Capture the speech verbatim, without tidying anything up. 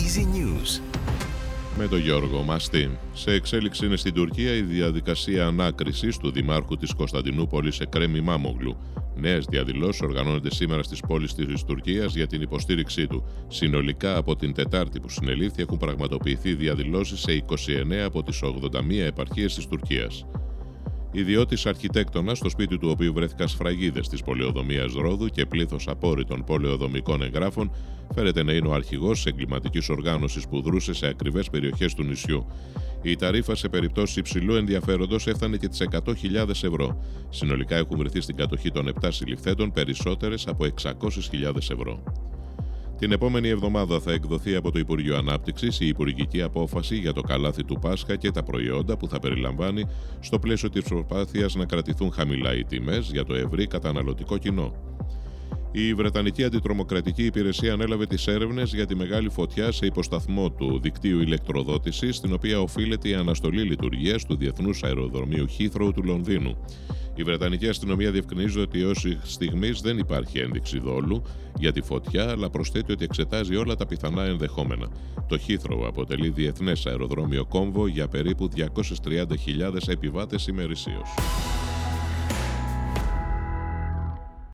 Easy News. Με τον Γιώργο Μαστή. Σε εξέλιξη είναι στην Τουρκία η διαδικασία ανάκρισης του Δημάρχου της Κωνσταντινούπολης Εκρέμ Ιμάμογλου. Νέες διαδηλώσεις οργανώνονται σήμερα στις πόλεις της Τουρκίας για την υποστήριξή του. Συνολικά από την Τετάρτη που συνελήφθη έχουν πραγματοποιηθεί διαδηλώσεις σε είκοσι εννέα από τις ογδόντα μία επαρχίες της Τουρκίας. Ιδιώτης αρχιτέκτονας, στο σπίτι του οποίου βρέθηκαν σφραγίδες της πολεοδομίας Ρόδου και πλήθος απόρριτων πολεοδομικών εγγράφων, φέρεται να είναι ο αρχηγός της εγκληματικής οργάνωσης που δρούσε σε ακριβές περιοχές του νησιού. Η ταρίφα σε περιπτώσεις υψηλού ενδιαφέροντος έφτανε και τις εκατό χιλιάδες ευρώ. Συνολικά έχουν βρεθεί στην κατοχή των επτά συλληφθέντων περισσότερες από εξακόσιες χιλιάδες ευρώ. Την επόμενη εβδομάδα θα εκδοθεί από το Υπουργείο Ανάπτυξης η υπουργική απόφαση για το καλάθι του Πάσχα και τα προϊόντα που θα περιλαμβάνει στο πλαίσιο της προσπάθειας να κρατηθούν χαμηλά οι τιμές για το ευρύ καταναλωτικό κοινό. Η Βρετανική Αντιτρομοκρατική Υπηρεσία ανέλαβε τις έρευνες για τη μεγάλη φωτιά σε υποσταθμό του δικτύου ηλεκτροδότησης, στην οποία οφείλεται η αναστολή λειτουργίας του Διεθνούς Αεροδρομίου Heathrow του Λονδίνου. Η Βρετανική αστυνομία διευκρινίζει ότι ως στιγμής δεν υπάρχει ένδειξη δόλου για τη φωτιά, αλλά προσθέτει ότι εξετάζει όλα τα πιθανά ενδεχόμενα. Το Heathrow αποτελεί διεθνές αεροδρόμιο κόμβο για περίπου διακόσιες τριάντα χιλιάδες επιβάτες ημερησίως.